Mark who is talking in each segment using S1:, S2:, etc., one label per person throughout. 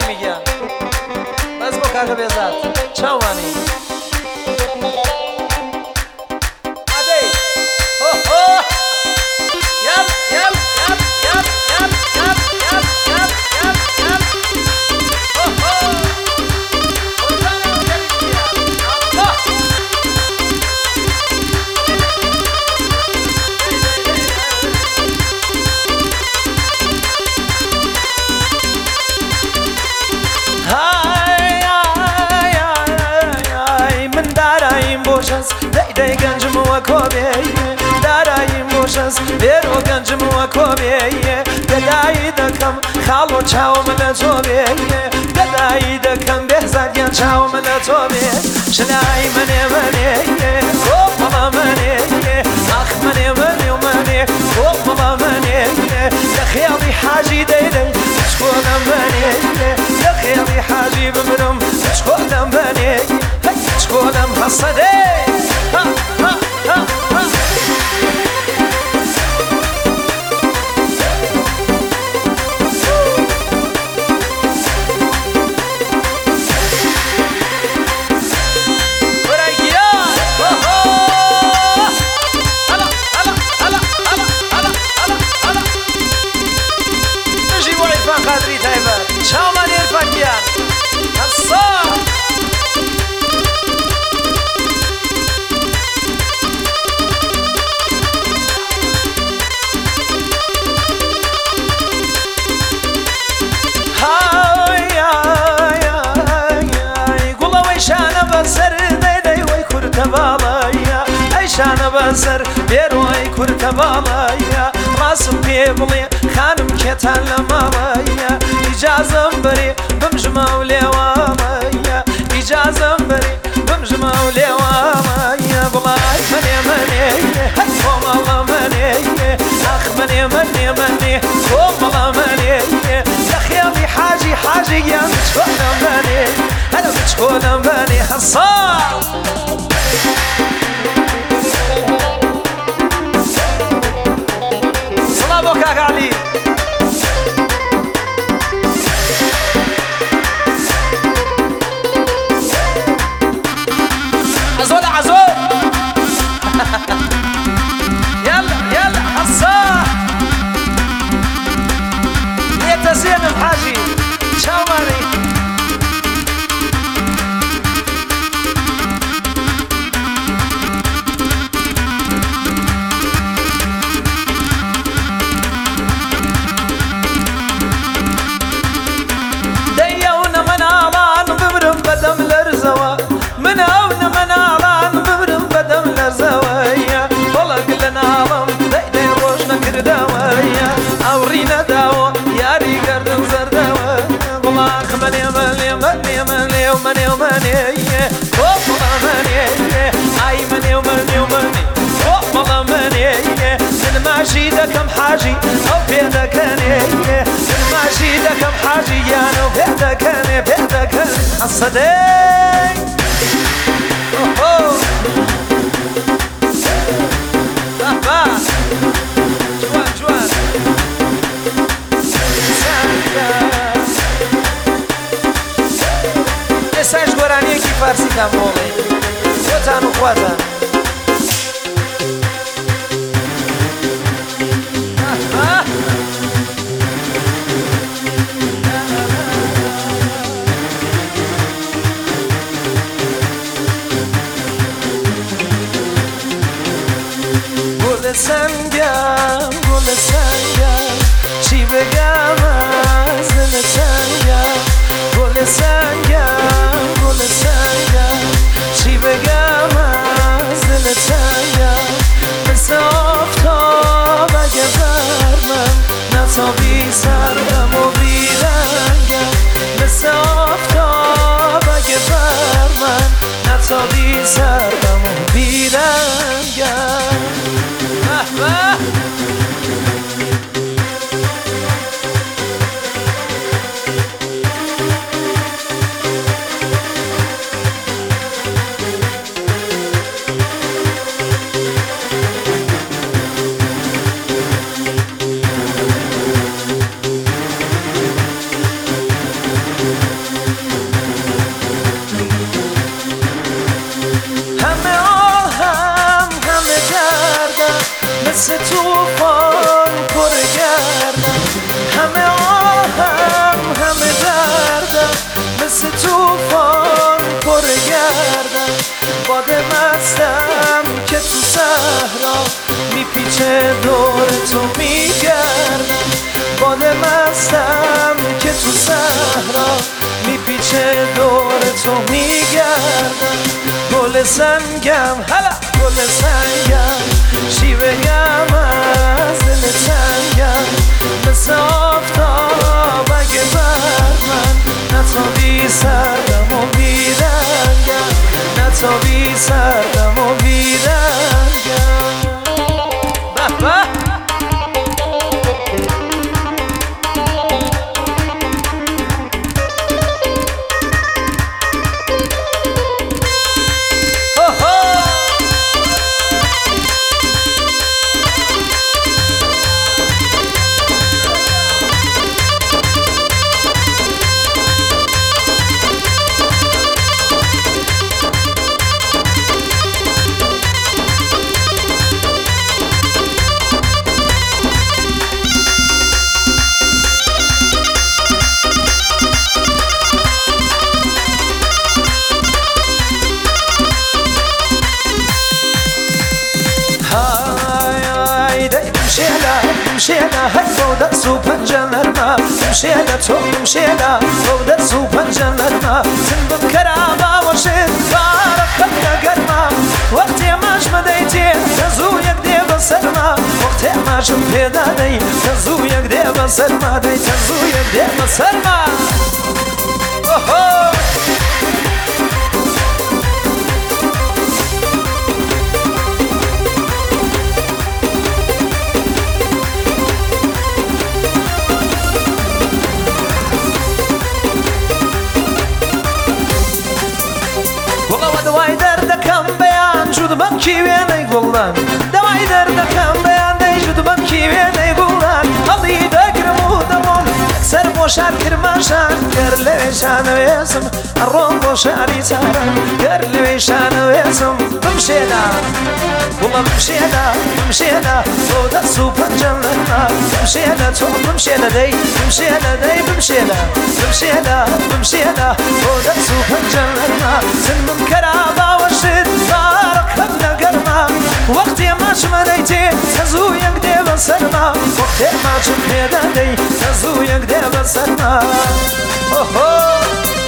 S1: میگن بس با کاغ بیزد چاوانی عدی هو هو یل یل یل یل یل یل یل یل یل هو هو دای گنجم و کوبیه دارای موشس بیرو گنجم و کوبیه دای دکم خالو چاو من توبیه دای دکم بهزاد گن چاو من توبیه شنای منی خوب مالا منی آخ منی خوب مالا منی لخیالی حاجی دیدی شکونم منی لخیالی حاجی بمرم شکونم منی شکونم حسدی ha ha ha ha شانه بسر بیروی کرد بالaya راسم پیبلی خانم کتان لمالaya اجازم بری بمجمع ولیوامaya اجازم بری بمجمع ولیوامaya بلای منی هم الله منی اخ منی هم الله منی لخیالی حاجی یا بتشونم منی انا بتشونم منی حصان كاك علي عزول يلا حصاه يا تزين الحاجي شاوري ماشي دكم حاجي أو بيدك أنا ماشي دكم حاجي أنا بيدك أنا الصديق جوان مساج قرآنی کی فارسی کم بولی خوتان و خواتان گل سنگم چی بگم از دل تنگم گل سنگم چی بگم از دل تنگم مثل آفتاب اگه برمم نتابی سردم و بیرنگم مثل آفتاب اگه برمم نتابی سردم و بیرنگم میپیچه دور تو میگردم باد مستم که تو صحرا میپیچه دور تو میگردم گل سنگم هلا گل سنگم شیوه‌ام از دل تنگم مثل آفتاب اگه بر من نتابی سردم و بیرنگم نتابی سردم و بیرنگم به به مشينا هالفوضى سوبر جنرنا مشينا توم مشينا فوضى سوبر جنرنا تنبض كرامة وشد فارق خدنا قرما وقتي ماش مديتي تزو يقدي بسرما وقتي ماش مبيداني تزو يقدي بسرما دي تزو يقدي بسرما اوهو دواي دردكم بيان جود بمكي وين يقولن دواي دردكم بيان دي جود بمكي وين يقولن قضي دقرم ودمم اكسر موشار كرماشان قر ليشان ويسم الروم موشاري سارن قر ليشان ويسم بمشينا والله بمشينا سودا سوبر جنرنا بمشينا تو بمشينا دي بمشينا سودا سوبر جنرنا سنم كرامة وشد فارق خدنا قرما وقتي ما شمريتي تزو يقدي بسرما وقتي ما شمريداني تزو يقدي بسرما اوهو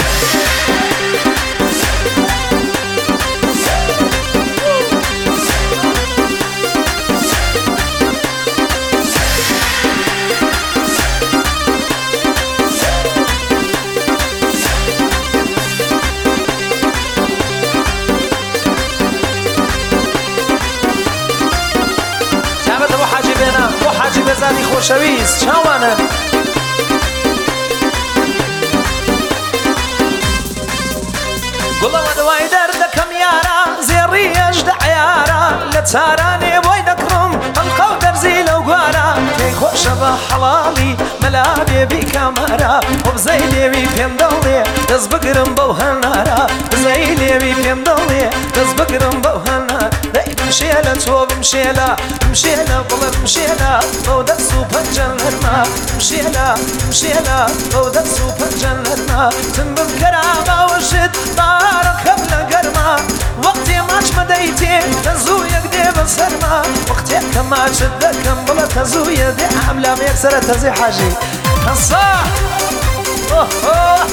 S1: حاجی بزنی خوشویست چوانه قلوا دواي دردكم يارا زيري اجدع يارا لتاراني بوي نكرم القو درزي لو قوارا كي خوش بحلالي ملابي بكامارا وبزيلي بيفين دولي دز بقرم بوهنارا بزيلي بيفين دولي دز بقرم بوهنارا بمشينا تو بمشينا بلا بمشينا فوضى سوبر جنرنا بمشينا فوضى سوبر جنرنا تنبم كرامة وشد بارك قبل قرما وقتي ماش مديتي تزو يقدي بسرما وقتي كما شدكم بلا تزو يدي عاملة ميكسرة تزي حاجي الصح اوه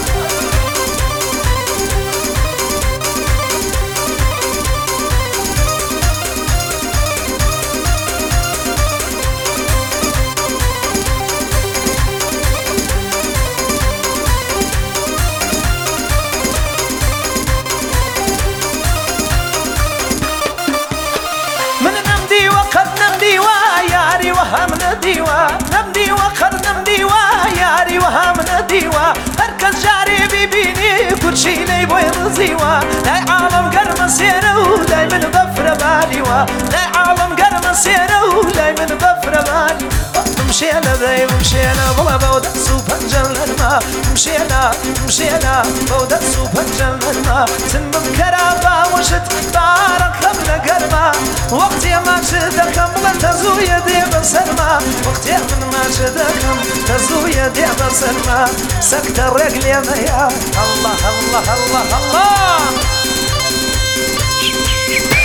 S1: وهم نديوا نمدي وخر نمدي وياري وهم نديوا هركز جاري بيبيني كل شي لي بوي رزيوا لا عالم قرم سيرو لا من ظفر باليوا لا عالم قرم سيرو لا من ظفر بالي مشينا ذي مشينا بلا بودا سوبر جنرنا مشينا بودا سوبر جنرنا تنبم كرابا وشت بارك قبل قرما وقتي ما شدكم لا تزو يدي بسرما وقتي من ما شدكم تزو يدي بسرما سكت الرجل يا ميا الله الله الله الله